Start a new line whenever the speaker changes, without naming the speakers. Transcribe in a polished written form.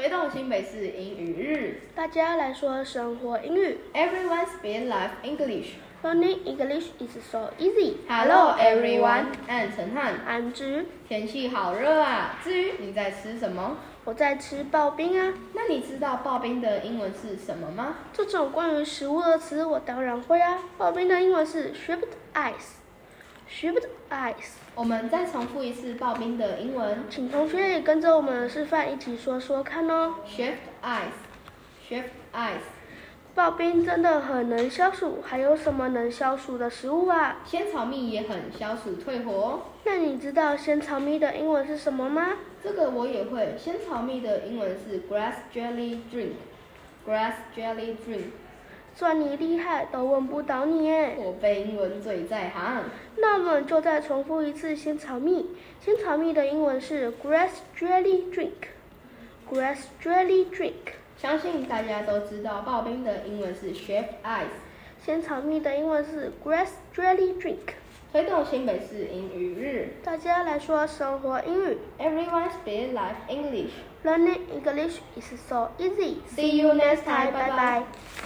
推动新北市英语日，
大家来说生活英语。
Everyone speak live English.
Learning English is so easy.
Hello everyone, I'm 陈汉。
I'm 之，
天气好热啊，至于你在吃什么？
我在吃刨冰啊。
那你知道刨冰的英文是什么吗？
这种关于食物的词我当然会啊。刨冰的英文是 shaved ice。shaved ice。
我们再重复一次刨冰的英文，
请同学也跟着我们的示范一起说说看哦。
shaved ice，shaved ice。
刨冰真的很能消暑，还有什么能消暑的食物啊？
仙草蜜也很消暑退火哦。
那你知道仙草蜜的英文是什么吗？
这个我也会，仙草蜜的英文是 grass jelly drink。grass jelly drink。
算你厉害，都问不倒你耶。
我背英文最在行。
那我们就再重复一次仙草蜜。仙草蜜的英文是 grass jelly drink。grass jelly drink。
相信大家都知道刨冰的英文是 shaved ice。
仙草蜜的英文是 grass jelly drink。
推动新北市英语日，
大家来说生活英语。
Everyone speak live English.
Learning English is so easy.
See you next time. Bye bye.